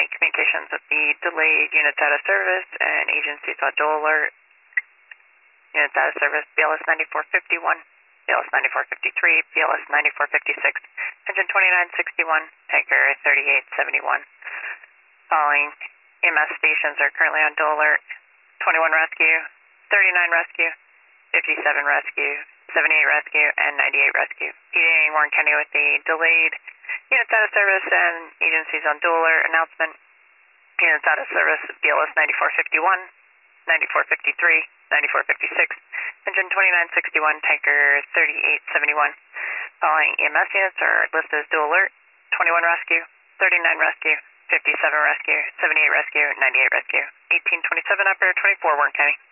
communications with the delayed units out of service and agencies on dual alert. Units out of service, BLS 9451, BLS 9453, BLS 9456, engine 2961, tanker 3871. Following EMS stations are currently on dual alert: 21 rescue, 39 rescue, 57 rescue, 78 rescue, and 98 rescue. PD Warren County with the delayed units out of service and agencies on dual alert announcement. Units out of service, BLS 9451, 9453, 9456, engine 2961, tanker 3871. Following EMS units are listed as dual alert: 21 rescue, 39 rescue, 57 rescue, 78 rescue, 98 rescue. 1827 operator 24 Warren County.